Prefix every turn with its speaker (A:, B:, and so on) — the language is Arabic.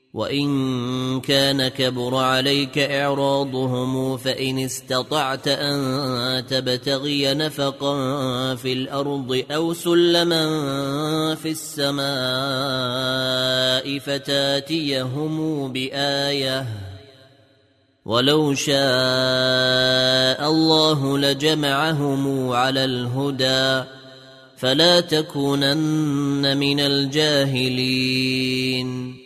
A: وإن كان كبر عليك إعراضهم فإن استطعت أن تبتغي نفقا في الأرض أو سلما في السماء فتاتيهم بآية ولو شاء الله لجمعهم على الهدى فلا تكونن من الجاهلين